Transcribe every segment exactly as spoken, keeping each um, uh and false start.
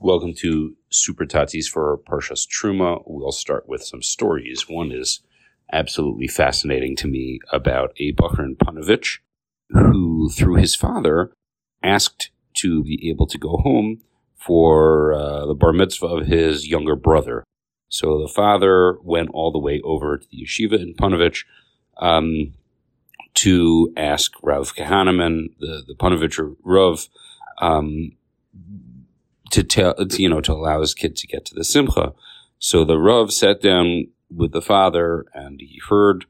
Welcome to Super Tatis for Parshas Truma. We'll start with some stories. One is absolutely fascinating to me about a Bacher in Panovich who, through his father, asked to be able to go home for uh, the bar mitzvah of his younger brother. So the father went all the way over to the yeshiva in Panovich um, to ask Rav Kahneman, the, the Panovich Rav, um, to tell, you know, to allow his kid to get to the simcha. So the Rav sat down with the father and he heard,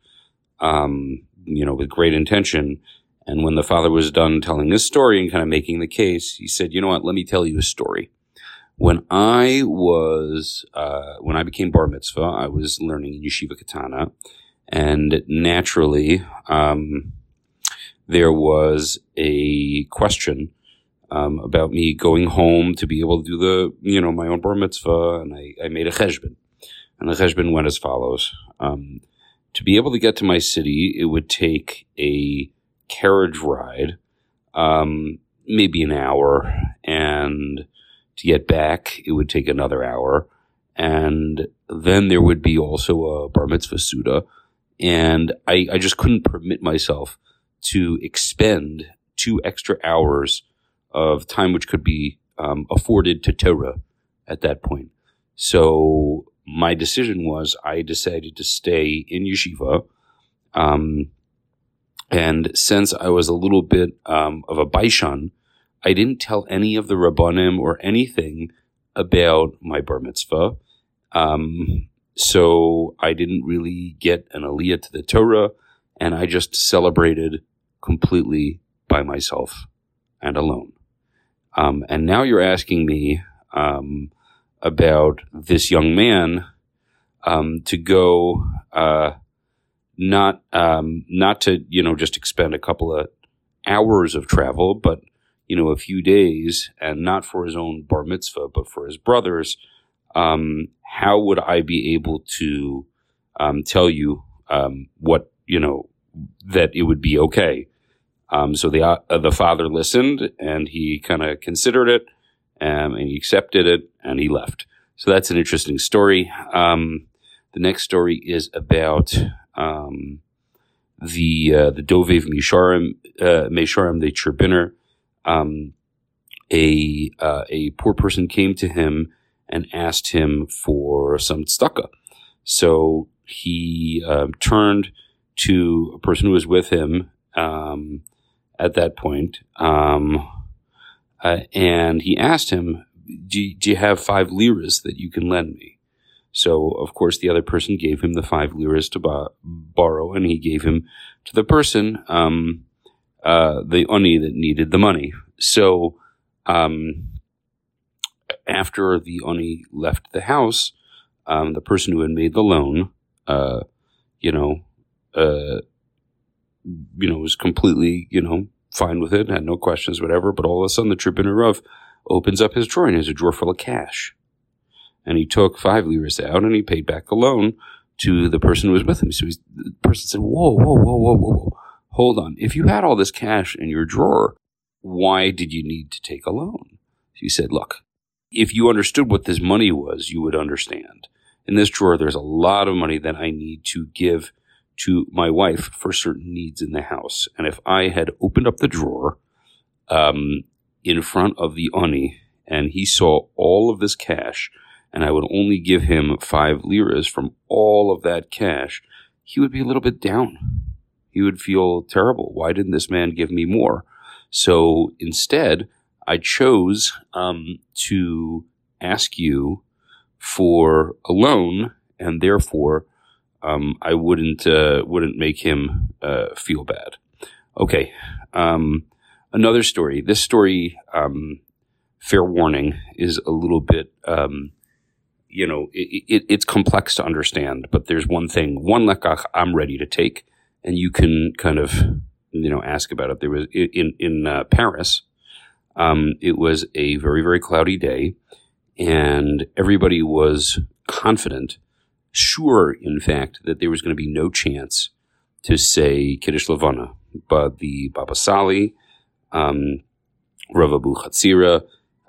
um, you know, with great intention. And when the father was done telling his story and kind of making the case, he said, you know what, let me tell you a story. When I was, uh, when I became bar mitzvah, I was learning in Yeshiva Katana. And naturally, um, there was a question Um, about me going home to be able to do the, you know, my own bar mitzvah, and I, I made a cheshbon. And the cheshbon went as follows. Um, to be able to get to my city, it would take a carriage ride, um, maybe an hour, and to get back, it would take another hour. And then there would be also a bar mitzvah suda, and I, I just couldn't permit myself to expend two extra hours of time which could be um, afforded to Torah at that point. So my decision was I decided to stay in yeshiva. Um, and since I was a little bit um, of a baishan, I didn't tell any of the rabbanim or anything about my bar mitzvah. Um, so I didn't really get an aliyah to the Torah, and I just celebrated completely by myself and alone. Um, and now you're asking me um, about this young man um, to go uh, not um, not to, you know, just expend a couple of hours of travel, but, you know, a few days, and not for his own bar mitzvah, but for his brother's. Um, how would I be able to um, tell you um, what, you know, that it would be okay? Um, so the uh, the father listened, and he kind of considered it, um, and he accepted it, and he left. So that's an interesting story. Um, the next story is about um, the uh, the Dovev Mesharim, uh, Mesharim the Cherbiner. Um, a uh, a poor person came to him and asked him for some tzedakah. So he uh, turned to a person who was with him. Um, At that point, um, uh, and he asked him, do, do you have five liras that you can lend me? So, of course, the other person gave him the five liras to bo- borrow, and he gave him to the person, um, uh, the oni that needed the money. So, um, after the oni left the house, um, the person who had made the loan, uh, you know, uh, you know, was completely, you know, fine with it, had no questions, whatever. But all of a sudden, the Tribune Rav opens up his drawer, and there's a drawer full of cash. And he took five liras out, and he paid back the loan to the person who was with him. So he's, the person said, whoa, whoa, whoa, whoa, whoa, whoa. Hold on. If you had all this cash in your drawer, why did you need to take a loan? He said, look, if you understood what this money was, you would understand. In this drawer, there's a lot of money that I need to give to my wife for certain needs in the house. And if I had opened up the drawer um, in front of the oni, and he saw all of this cash, and I would only give him five liras from all of that cash, he would be a little bit down. He would feel terrible. Why didn't this man give me more? So instead, I chose um, to ask you for a loan, and therefore Um, I wouldn't uh, wouldn't make him uh, feel bad. Okay, um, another story. This story, um, fair warning, is a little bit, um, you know, it, it, it's complex to understand. But there's one thing, one lekach I'm ready to take, and you can kind of, you know, ask about it. There was in in uh, Paris. Um, it was a very very cloudy day, and everybody was confident. Sure, in fact, that there was going to be no chance to say Kiddush Levana, but the Baba Sali, um, Rav Abu Chatzira,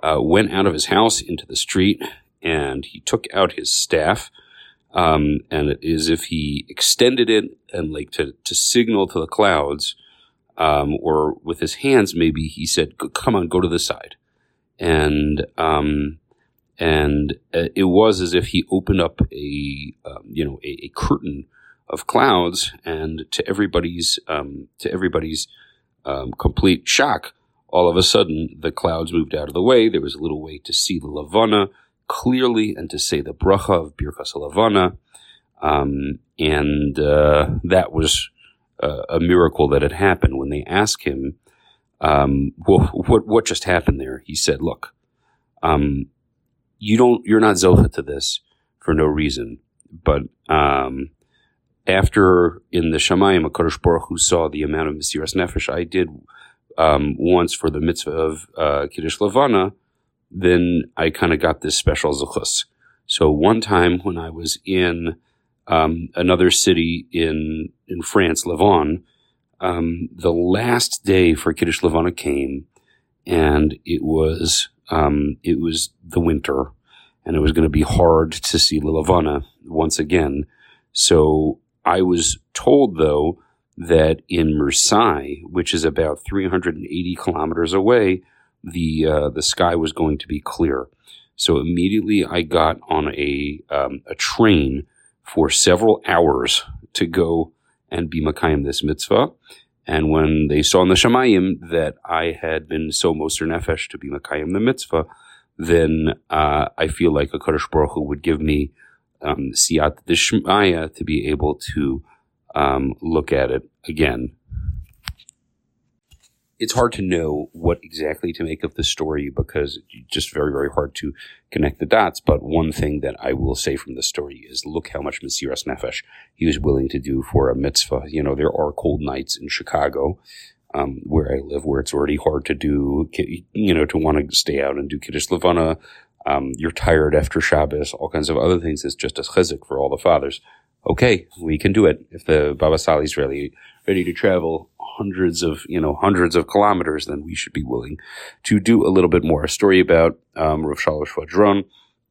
uh, went out of his house into the street, and he took out his staff, um, and it is if he extended it and like to, to signal to the clouds, um, or with his hands, maybe he said, "Come on, go to the side." And, um, and it was as if he opened up a, um, you know, a, a curtain of clouds, and to everybody's, um, to everybody's, um, complete shock, all of a sudden the clouds moved out of the way. There was a little way to see the Levana clearly and to say the bracha of Birkas Levana. Um, and, uh, that was uh, a miracle that had happened. When they asked him, um, well, what, what just happened there? He said, look, um, you don't, you're not zocha to this for no reason. But, um, after in the Shamayim, HaKadosh Baruch Hu saw the amount of Mesiras Nefesh I did, um, once for the mitzvah of, uh, Kiddush Levana, then I kind of got this special zechus. So one time when I was in, um, another city in, in France, Lavon, um, the last day for Kiddush Levana came, and it was, um, it was the winter, and it was going to be hard to see the Levana once again. So I was told, though, that in Marseille, which is about three hundred eighty kilometers away, the uh, the sky was going to be clear. So immediately I got on a um, a train for several hours to go and be Makayim this mitzvah. And when they saw in the Shamayim that I had been so Moser Nefesh to be Makayim the mitzvah, then uh, I feel like a HaKadosh Baruch Hu would give me um, Siyat D'Shmaya to be able to um, look at it again. It's hard to know what exactly to make of the story because it's just very, very hard to connect the dots. But one thing that I will say from the story is look how much Mesiras Nefesh he was willing to do for a mitzvah. You know, there are cold nights in Chicago, um, where I live, where it's already hard to do, you know, to want to stay out and do Kiddush Levana. Um, you're tired after Shabbos, all kinds of other things. It's just a chizuk for all the fathers. Okay, we can do it. If the Baba Sali's ready, ready to travel hundreds of, you know, hundreds of kilometers, then we should be willing to do a little bit more. A story about, um, Rav Shalosh Vadron.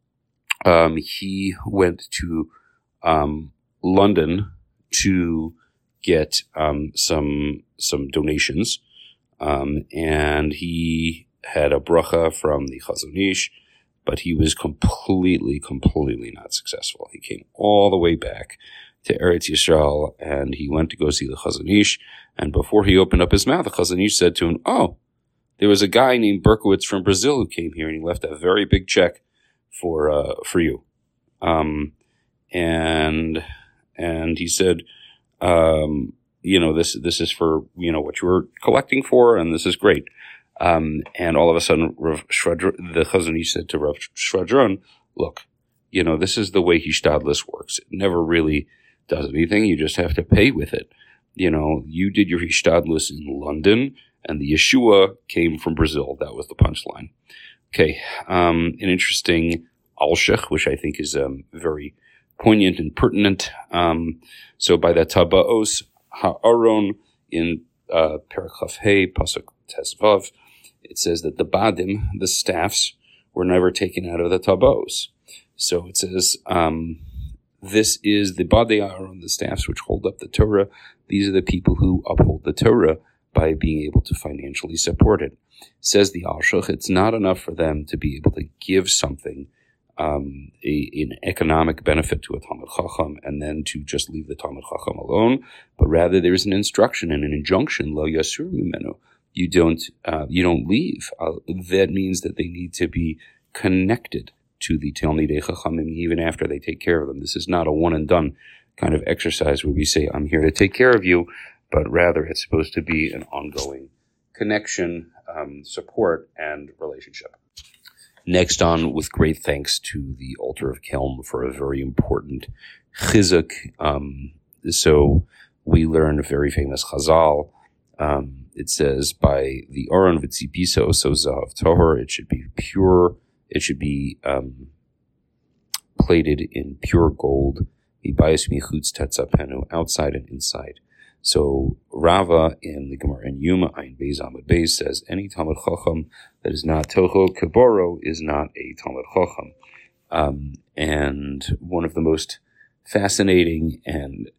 Um, he went to, um, London to get, um, some, some donations. Um, and he had a bracha from the Chazon Ish, but he was completely, completely not successful. He came all the way back to Eretz Yisrael, and he went to go see the Chazon Ish. And before he opened up his mouth, the Chazon Ish said to him, "Oh, there was a guy named Berkowitz from Brazil who came here, and he left a very big check for uh, for you." Um, and and he said, um, "You know, this this is for you know what you were collecting for, and this is great." Um, and all of a sudden, Rav Shvadron, the Chazon Ish said to Rav Shvadron, "Look, you know, this is the way Hishtadlus works. It never really does anything. You just have to pay with it. You know, you did your Hishtadlus in London, and the Yeshua came from Brazil." That was the punchline. Okay, um, an interesting Alshech, which I think is um, very poignant and pertinent. Um, so by the Tabaos Ha'aron in uh, Perek Chaf Hey, Pasuk Tezvav, it says that the Badim, the staffs, were never taken out of the Tabaos. So it says, um, this is the Badei Aaron, the staffs which hold up the Torah. These are the people who uphold the Torah by being able to financially support it. Says the Alshech, it's not enough for them to be able to give something, um, a, an economic benefit to a Talmid Chacham and then to just leave the Talmid Chacham alone, but rather there's an instruction and an injunction, Lo Yasur Mimenu. You don't, uh, you don't leave. Uh, that means that they need to be connected to the Talmidei Chachamim even after they take care of them. This is not a one and done kind of exercise where we say, I'm here to take care of you, but rather it's supposed to be an ongoing connection, um, support, and relationship. Next on, with great thanks to the altar of Kelm for a very important chizuk. Um, so we learn a very famous chazal. Um, it says, by the Aron v'tzipisa oso zahav tahor, it should be pure. It should be um, plated in pure gold. Ibayis michutz tetzapenu, outside and inside. So Rava in the Gemara in Yuma Ayin Beis Amud Beis says any Talmud Chacham that is not Tocho Kiboro is not a Talmud Chacham. Um, and one of the most fascinating and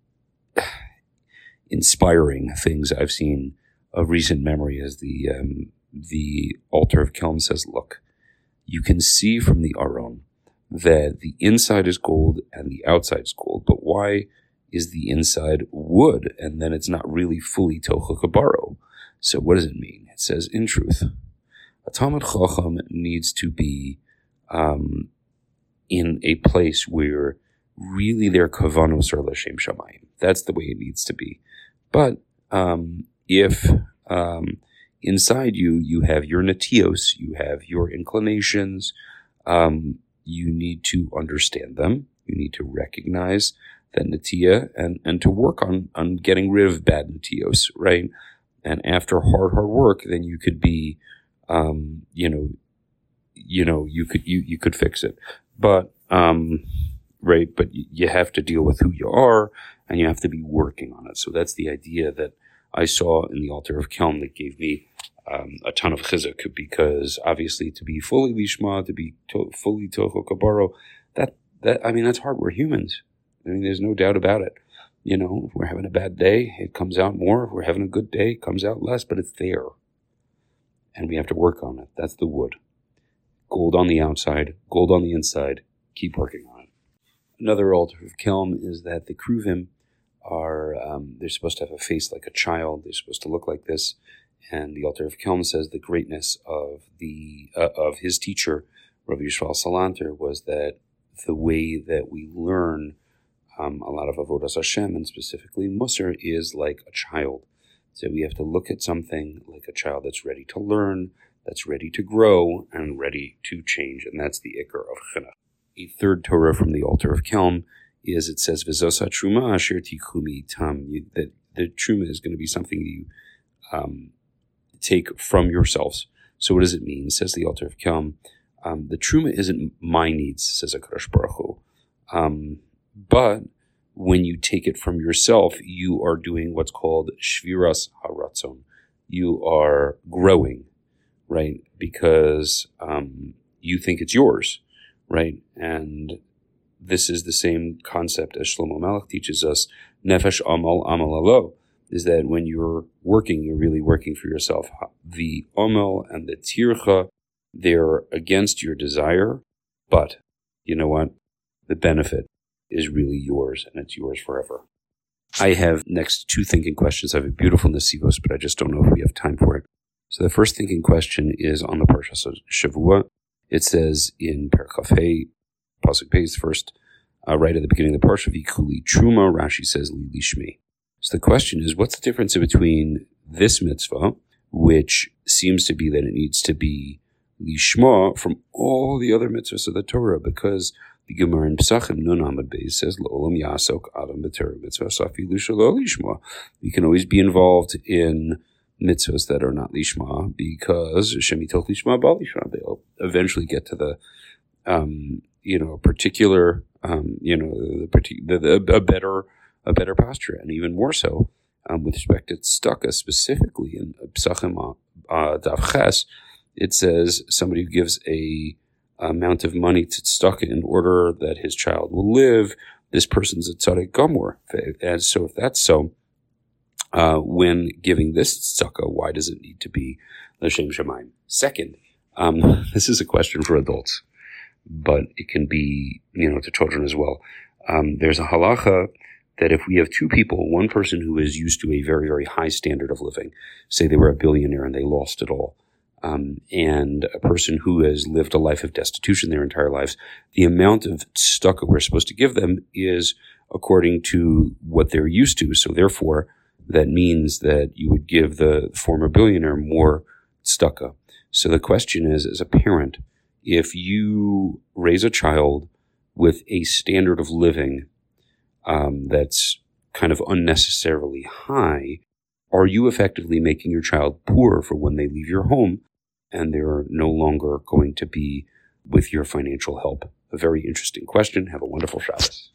inspiring things I've seen of recent memory is the um, the altar of Kelm says, look, you can see from the Aron that the inside is gold and the outside is gold, but why is the inside wood, and then it's not really fully Tocha Kabaro? So what does it mean? It says, in truth, a Talmud Chacham needs to be um, in a place where really their kavanos are l'shem shamayim. That's the way it needs to be. But um, if um, inside you, you have your natios, you have your inclinations, um, you need to understand them. You need to recognize that natia and, and to work on, on getting rid of bad natios, right? And after hard, hard work, then you could be, um, you know, you know, you could, you, you could fix it. But, um, right, but you have to deal with who you are and you have to be working on it. So that's the idea that I saw in the altar of Kelm that gave me um, a ton of chizuk, because obviously to be fully lishma, to be to- fully tocho kabaro, that, that, I mean, that's hard. We're humans. I mean, there's no doubt about it. You know, if we're having a bad day, it comes out more. If we're having a good day, it comes out less, but it's there. And we have to work on it. That's the wood. Gold on the outside, gold on the inside. Keep working on it. Another altar of Kelm is that the Kruvim are, um, they're supposed to have a face like a child. They're supposed to look like this. And the altar of Kelm says the greatness of the uh, of his teacher, Rav Yishmael Salanter, was that the way that we learn Um, a lot of Avodas Hashem, and specifically Musar, is like a child. So we have to look at something like a child that's ready to learn, that's ready to grow, and ready to change. And that's the Iker of Chinuch. A third Torah from the altar of Kelm is, it says, V'zosa truma asher tichumi tam, that the truma is going to be something you um, take from yourselves. So what does it mean? Says the altar of Kelm, um, the truma isn't my needs, says HaKadosh Baruch Hu. Um, But when you take it from yourself, you are doing what's called shviras haratzon. You are growing, right? Because um, you think it's yours, right? And this is the same concept as Shlomo Malach teaches us. Nefesh amal amal alo, is that when you're working, you're really working for yourself. The amal and the tircha, they're against your desire, but you know what? The benefit is really yours, and it's yours forever. I have next two thinking questions. I have a beautiful Nesivos, but I just don't know if we have time for it. So the first thinking question is on the Parsha Shavua. It says in Perkaf Hey, Pasuk Beis, first, uh, right at the beginning of the Parsha, V'ikuli Truma, Rashi says Li Lishmi. So the question is, what's the difference between this mitzvah, which seems to be that it needs to be Lishma, from all the other mitzvahs of the Torah? Because the Gemara in Pesachim Nun Amud Beis says, "L'olam yasok adam b'Torah mitzvah safilu shelo lishma." You can always be involved in mitzvahs that are not lishma, because shemitoch lishma bal lishma. They'll eventually get to the, um, you know, particular, um, you know, the, the, the a better, a better posture, and even more so um, with respect to tzedakah specifically in Pesachim uh, Daf Ches. It says somebody who gives a amount of money to tzedakah in order that his child will live, this person's a tzaddik gomor. And so if that's so, uh, when giving this tzedakah, why does it need to be l'shem shamayim? Second, um, this is a question for adults, but it can be, you know, to children as well. Um, there's a halacha that if we have two people, one person who is used to a very, very high standard of living, say they were a billionaire and they lost it all, Um, and a person who has lived a life of destitution their entire lives, the amount of tzedakah we're supposed to give them is according to what they're used to. So therefore, that means that you would give the former billionaire more tzedakah. So the question is, as a parent, if you raise a child with a standard of living um, that's kind of unnecessarily high, are you effectively making your child poor for when they leave your home and they're no longer going to be with your financial help? A very interesting question. Have a wonderful Shabbos.